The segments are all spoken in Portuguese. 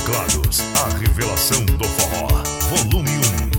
teclados, a revelação do forró, volume 1.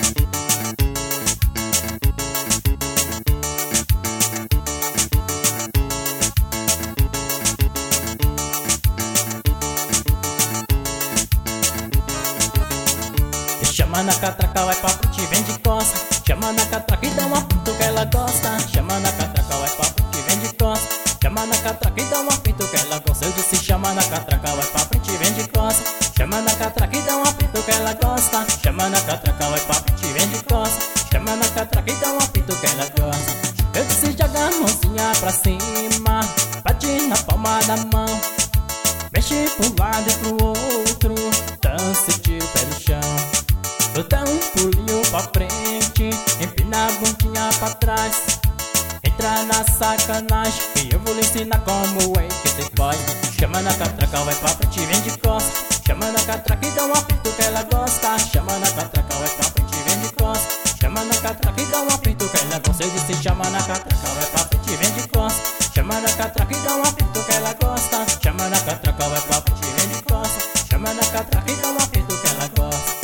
Chama na catraca, vai pra frente, vem de costa. Chama na catraca e dá um apito que ela gosta. Chama na catraca, vai pra frente, vem de costa. Chama na catraca e dá um apito que ela gosta. Eu disse chama na catraca, vai pra frente, vem de costa. Chama na catraca e dá um apito que ela gosta. Chama na catraca, vai pra frente, vem de costa. Chama na catraca e dá um apito que ela gosta. Eu disse joga a mãozinha pra cima, bate na palma da mão, mexe pra um lado e pro outro, dança e tira o pé do chão. Dá um pulinho pra frente, empina a bundinha pra trás. Entra na sacanagem que eu vou lhe ensinar como é que cê faz. Chama na catraca, vai pra frente, vem de costa. Chama na catraca e dá um apito que ela gosta. Chama na catraca, vai pra frente, vem de costa. Chama na catraca e dá um apito que ela gosta. Eu disse chama na catraca, vai pra frente, vem de costa. Chama na catraca e dá um apito que ela gosta. Chama na catraca, vai pra frente, vem de costa. Chama na catraca e dá um apito que ela gosta.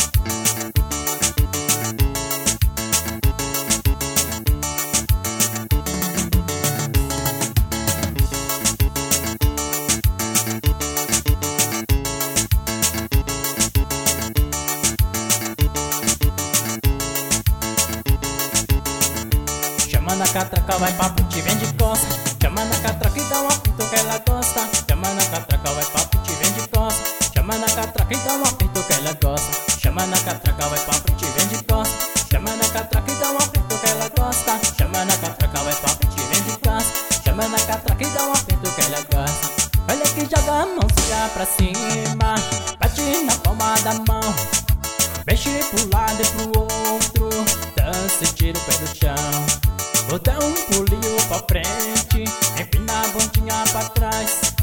Chama na catraca, vai pra frente, vem de costa. Chama na catraca e dá um apito que ela gosta. Chama na catraca, vai pra frente, vem de costa. Chama na catraca e dá um apito que ela gosta. Chama na catraca, vai pra frente, vem de costa. Chama na catraca e dá um apito que ela gosta. Chama na catraca, vai pra frente, vem de costa. Chama na catraca e dá um apito que ela gosta. Olha que joga a mãozinha pra cima, bate na palma da mão, mexe pro lado e pro outro, dança e tira o pé do chão. Vou dar um pulinho pra frente, empina a bundinha pra trás.